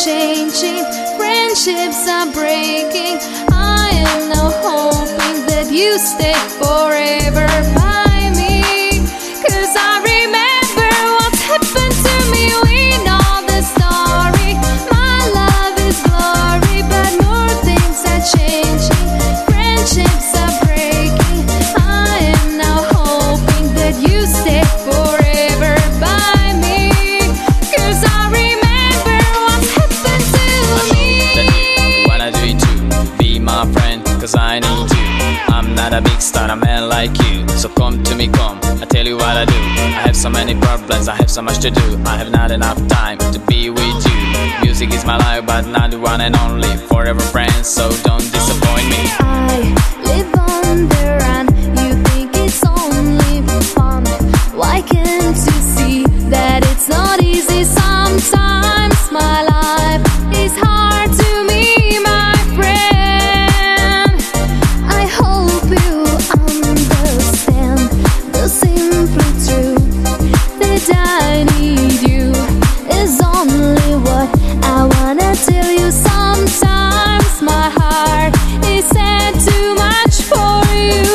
changing, friendships are breaking. I am now hoping that you stay forever by me, 'cause I remember what happened to me. We know the story. My love is glory, but more things are changing, friendships are breaking. I am now hoping that you stay forever by me, 'cause I remember what happened to me. I know that you wanna do it too. Be my friend, 'cause I need you. I'm not a big star, a man like you. So come to me, come, I tell you what I do. I have so many problems, I have so much to do. I have not enough time to be with you. Music is my life, but not the one and only. Forever friends, so don't disappoint me. I live on the run, you think it's only fun. Why can't you see that it's not easy sometimes? My life is hard to me, my friend. I hope you understand the simple truth, that I need you is only what I wanna tell you. Sometimes my heart is sad too much for you,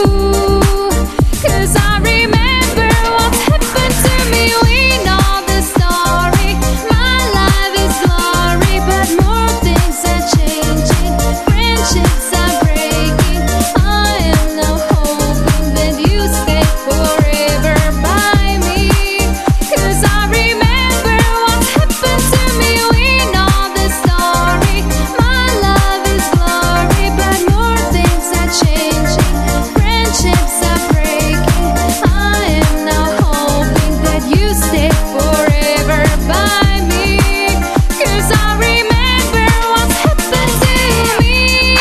'cause I remember what happened to me. We know the story. My life is glory, but more things are changing, friendships are breaking. I am now hoping that you stay forever by me, 'cause I remember what happened to me. We know the story. My love is glory, but more things are changing, friendships are breaking. I am now hoping that you stay forever by me, 'cause I remember what happened to me.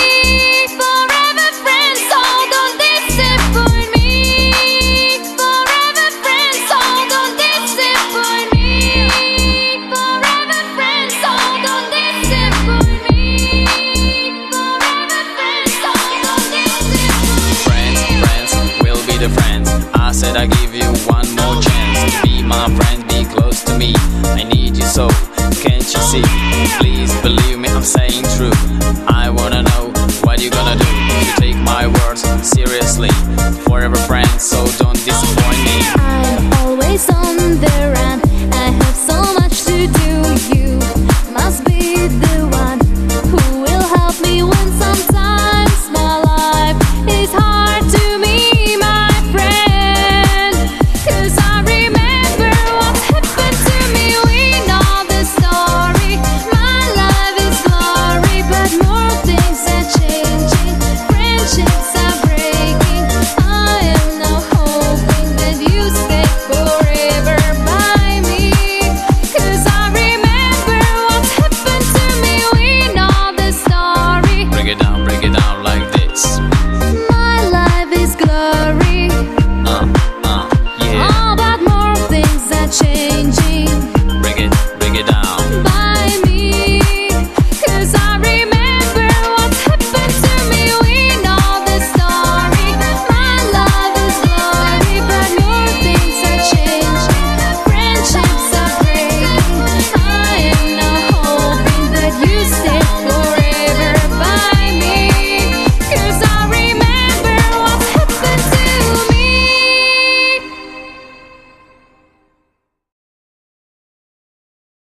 Forever friends, so don't disappoint me. Forever friends, so don't disappoint me. Forever friends, so don't disappoint me. Forever friends, so don't disappoint me. Friends, we'll be the friends. I said I give you one more chance. Be my friend, be close to me. I need you so, can't you see? Please believe me, I'm saying true. I wanna know what you gonna do. You take my words seriously. Forever friends, so don't disappoint me. I'm always on the run,